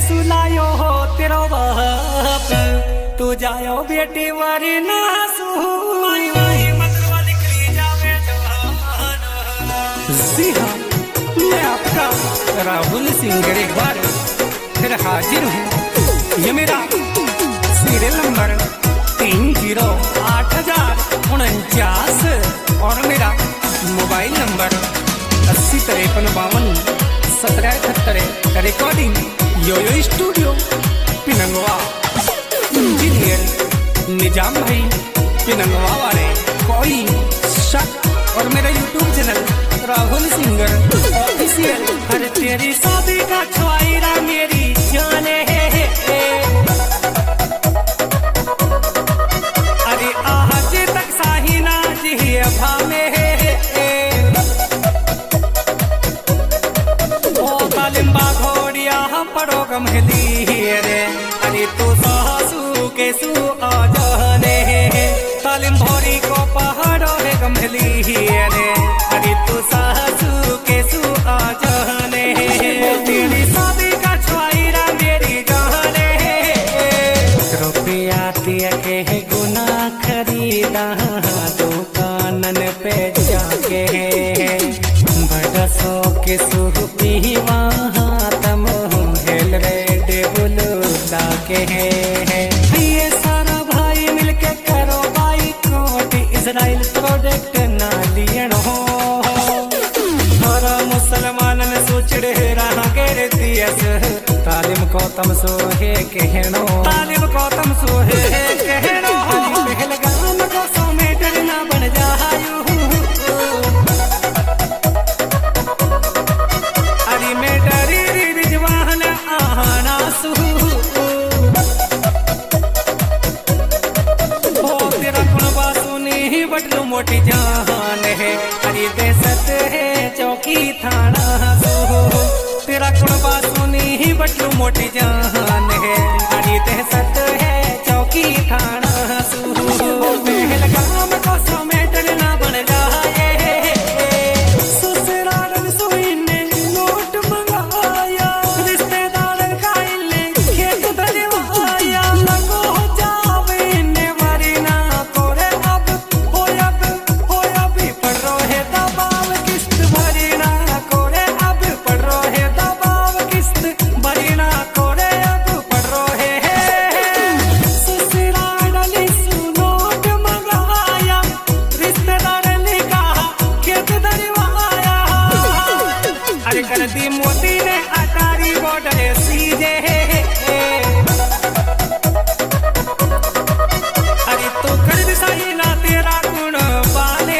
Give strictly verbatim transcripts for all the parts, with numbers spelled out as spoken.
सुलायो हो तेरो बाप तू जायो बेटी वारी ना सुई मतवा निकली जावे जी हाँ, मैं आपका राहुल सिंह एक बार फिर हाजिर हूँ। ये मेरा सीरियल नंबर तीन जीरो आठ हजार उनचास और मेरा मोबाइल नंबर अस्सी तिरपन बावन सत्रह अठहत्तर। Recording Yoyo studio Pinangwan. Engineer Nizam भाई पिनंगवा वाले कोई शक और मेरा YouTube channel Rahul singer official. हर तेरी शादी का छुआईरा मेरी जाने है अरे आज तक साही ना जी भामे ओ तालिम बाघोड़िया पड़ो गमहली रे अरे तू सासू के सू आ जाने तालिम भोरी को पहाड़ों है गमहली रे अरे तू सासू के सू आ जाने तेरी शादी का छुआईरा मेरी जाने रुपया दिया के गुना खरीदा दुकानन पे जाके बरसों के सुपी वहाँ तम हेल रेड बुलूदा के ये सारा भाई मिलके करो बाई कोट इजराइल प्रोडक्ट ना लियन हो और मुसलमान ने सोचड़े रहा के दियस तालिम को तम सोहे कहनो तालिम को तम सोहे कहनो पहल गाम को सो मीटर ना बन जायू अरे मैं डरी रिजवान आना सू ओ तेरा कुनबा सुनी बटलू मोटी जान है अरे देसत है चौकी थाना सू तेरा कुनबा सुनी बटलू मोटी जान है अरे देसत है चौकी थाना सू पहल गाम को सो मेटल ना बन जाए ससुराल सुई ने नोट मंगाया रिश्तेदार का इले खेत धरवाया लगो जावे ने वारी ना तोरे अब हो अब हो अभी पड़ रो है दबाव किस्त भरी ना कोरे अब पड़ रो है दबाव किस्त भरी ना कोरे अब पड़ रो है ससुराल सुनोट मंगाया रिश्तेदार ने कहा खेत धरवाया अरे कर दी मोदी ने अटारी बॉर्डर सीधे अरे तो कर दी सही ना तेरा गुण पाले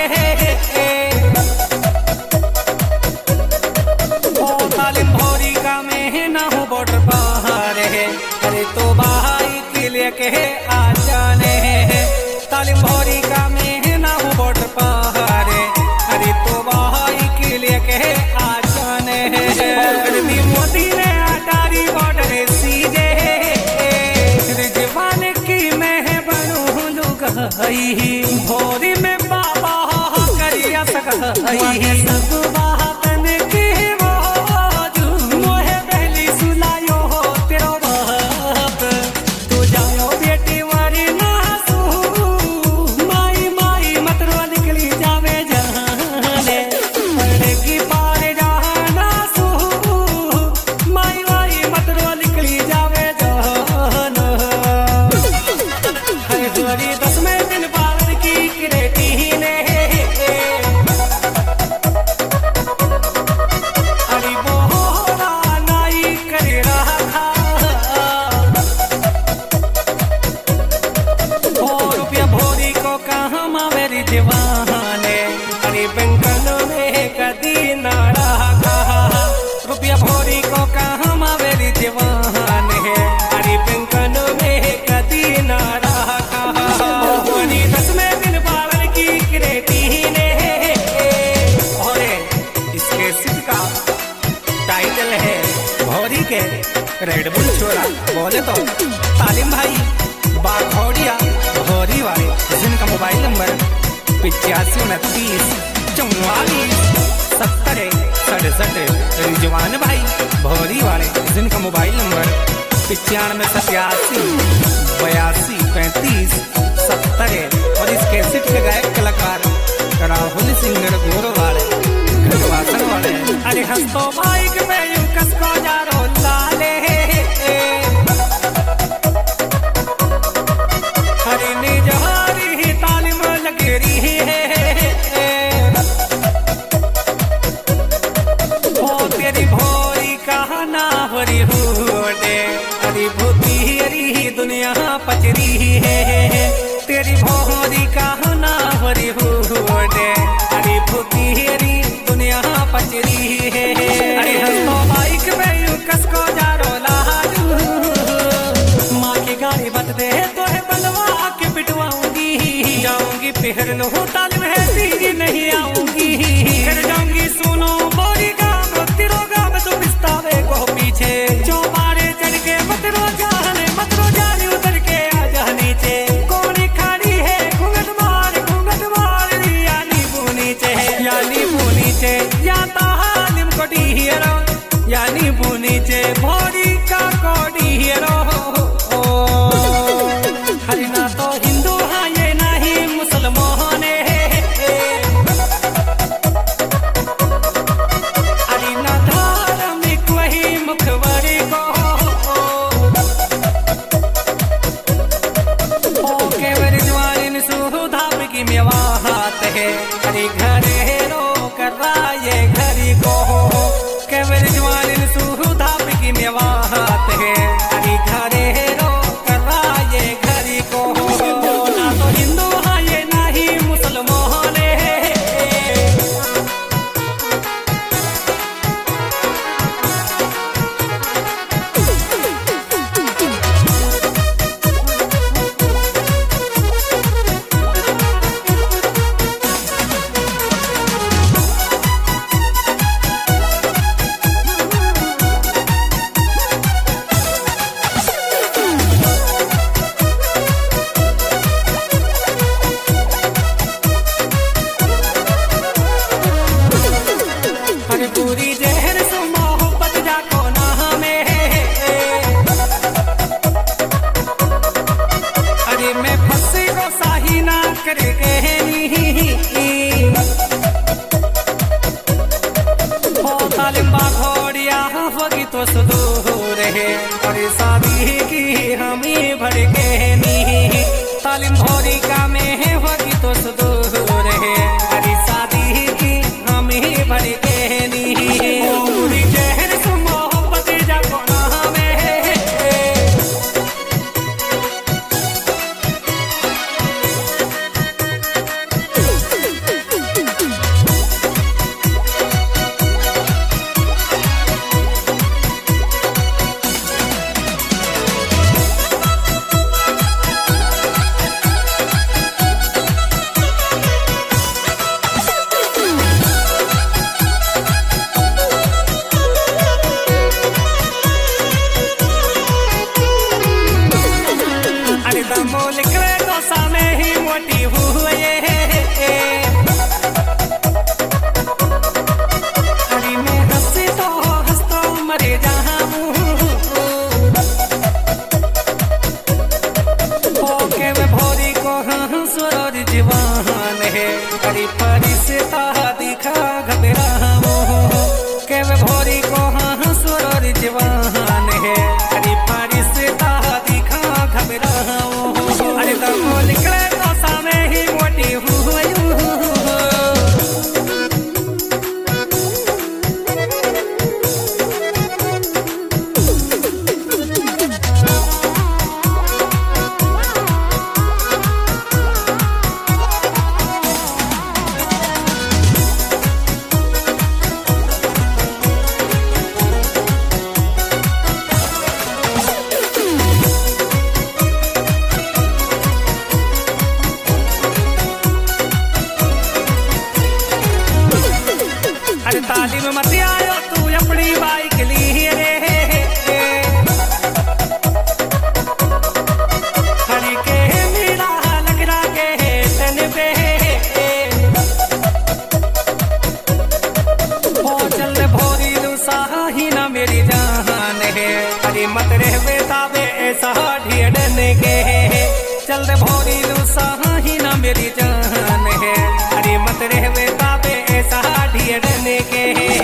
ओ तालिम भोरी का में ना हो बॉर्डर बाहर है अरे तो भाई के लिए कहे आ जाने तालिम भोरी का में ना हो बॉर्डर बाहर है अरे तो भाई के लिए कहे आ जाने अरे मोदी ने अटारी बॉर्डर सीधे रिजवान की मैं बनू लुगाई भोरी में बाबा करिया सगाई सब बातन की मौजू मोहे पहली सुलायो हो तेरो बाप तू जायो बेटी वारी ना सू माई माई मतरवा निकली जावे जाने पड़ेगी पार जाना सू माई माई मतरवा निकली जावे जाना हर गोरी दस में दिन पार की क्रेटी ने अरे बोरा नाई कर रहा ओ रुपया भोरी को कहाँ मेरी दीवाने अरे बैंकन में कदी ना रहा रुपया भोरी को कहाँ मेरी दीवाने अरे बैंकन में कदी ना रहा भोरी दस में दिन पावर की क्रेटी ने और इसके सिद्ध का टाइटल है भोरी के रेड बुल छोरा बोले तो तालिम भाई बाघोड़िया भोरी वाले जिनका मोबाइल नंबर पिचासी उनतीस चौवालीस सत्तर सड़सठ। रिजवान भाई भौरी वाले, जिनका मोबाइल नंबर पिचानवे सतासी बयासी पैंतीस सत्तर है। और इस कैसेट के गायक कलाकार राहुल सिंगर गोर वाले घटवासन वाले। अरे हंसतो बाइक में यूं कसको जा रो लाले, हरी ने जहारी तालीम लगेरी है। ओ तेरी भोरी कहा ना भरी हुए, हरी भूती हरी दुनिया पचरी है। तेरी भोरी कहा ना भरी हुए, हरी भूती हरी दुनिया पचरी है। अरे हंसो बाइक में यूं कसको जा रो लालू, माँ की गाड़ी बत दे तो है बनवा के पिटवाऊंगी। जाऊंगी पहर लो तालीम है सीधी नहीं आऊंगी। फिर जाऊंगी सुनो बोरी गाँव तिरो गाँव तो पिस्तावे को पीछे। चौबारे चढ़ के मत रो जाने मत रो जाने उतर के आ जा नीचे। कौन खड़ी है घूंघट मार घूंघट मार यानी नीचे यानी नीचे या तालीम कोडी हीरो यानी नीचे भोरी का कोडी हीरो। हरी ना तो हिंदू हाँ ये नहीं मुसलमान है। हरी ना धार्मिक वही मुखबरी को। ओ केवल ज्वालिन सुधाप की मेवाहात है। हरी घरे रो कर रहा ये घरी को। केवल ज्वालिन सुधाप की मेवाहात है। हरी घरे रो कर रहा ये घरी को। ना तो हिंदू हाँ ये नहीं मुसलमान है। हरी पूरी जहर सो मोहब्बत जाको ना हमें। अरे मैं फंसी को साही ना करे कहनी। ओ तालिम बाघोड़िया होगी तो सुदूर है। और शादी की हमी भर कहनी। तालिम भोरी का में होगी तो सुदूर है। अरे शादी की हमी भर कहनी। पूरी जहर सो मोहब्बत जाको ना हमें। अरे दमो लिख रहे तो सामे ही मोटी हुए। अरे मैं हंसी तो हंसता मरे जाऊं। ओ के वे भोरी को हंसुर जीवान है। अरे परिस्ता दिखा घबराऊं। के वे भोरी को हंसुर जीवान है। अरे परिस्ता दिखा घबराऊं। अरे दमो निकले तो सामे ही मोटी हुई। मत रहवे ताबे ऐसा ढेड़ने के चल दे भोरी रूसा ही ना मेरी जान है, अरे मत रहवे ताबे ऐसा ढेड़ने के।